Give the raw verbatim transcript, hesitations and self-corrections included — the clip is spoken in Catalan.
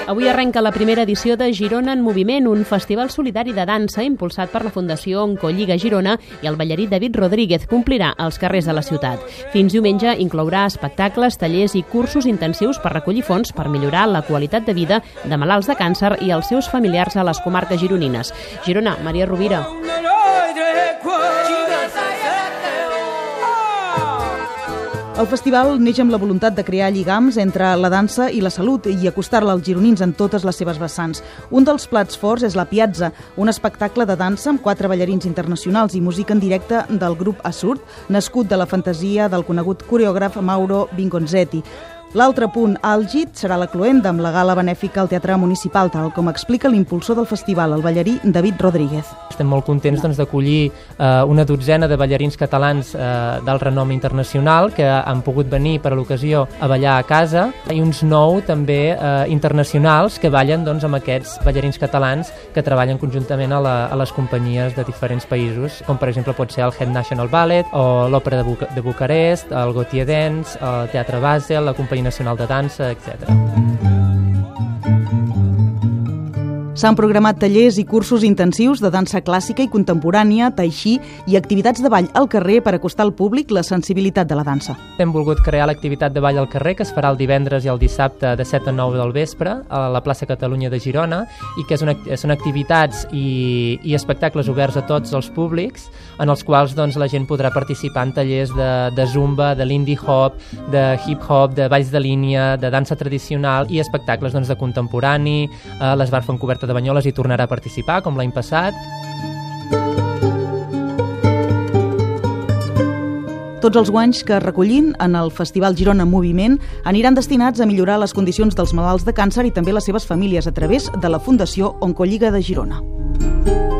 Avui arrenca la primera edició de Girona en Moviment, un festival solidari de dansa impulsat per la Fundació Oncolliga Girona, i el ballarí David Rodríguez complirà els carrers de la ciutat. Fins diumenge inclourà espectacles, tallers i cursos intensius per recollir fons per millorar la qualitat de vida de malalts de càncer i els seus familiars a les comarques gironines. Girona, Maria Rovira. El festival neix amb la voluntat de crear lligams entre la dansa i la salut i acostar-la als gironins en totes les seves vessants. Un dels plats forts és la Piazza, un espectacle de dansa amb quatre ballarins internacionals i música en directe del grup Assurt, nascut de la fantasia del conegut coreògraf Mauro Vinconcetti. L'altre punt àlgid serà la cloenda amb la gala benèfica al Teatre Municipal, tal com explica l'impulsor del festival, el ballarí David Rodríguez. Estem molt contents doncs, d'acollir eh, una dotzena de ballarins catalans eh, del renom internacional que han pogut venir per a l'ocasió a ballar a casa, i uns nou també eh, internacionals que ballen doncs, amb aquests ballarins catalans que treballen conjuntament a, la, a les companyies de diferents països, com per exemple pot ser el Head National Ballet o l'Òpera de, Buca de Bucarest, el Gautier Dance, el Teatre Basel, la Companyia Nacional de Dansa, etcètera. S'han programat tallers i cursos intensius de dansa clàssica i contemporània, tai chi i activitats de ball al carrer per acostar al públic la sensibilitat de la dansa. Hem volgut crear l'activitat de ball al carrer, que es farà el divendres i el dissabte de set a nou del vespre a la plaça Catalunya de Girona, i que és una, són activitats i, i espectacles oberts a tots els públics, en els quals doncs, la gent podrà participar en tallers de, de zumba, de l'indie hop, de hip hop, de balls de línia, de dansa tradicional i espectacles doncs, de contemporani. Eh, l'Esbar Fontcoberta de Banyoles hi tornarà a participar, com l'any passat. Tots els guanys que recollin en el Festival Girona en Moviment aniran destinats a millorar les condicions dels malalts de càncer i també les seves famílies a través de la Fundació Oncolliga de Girona.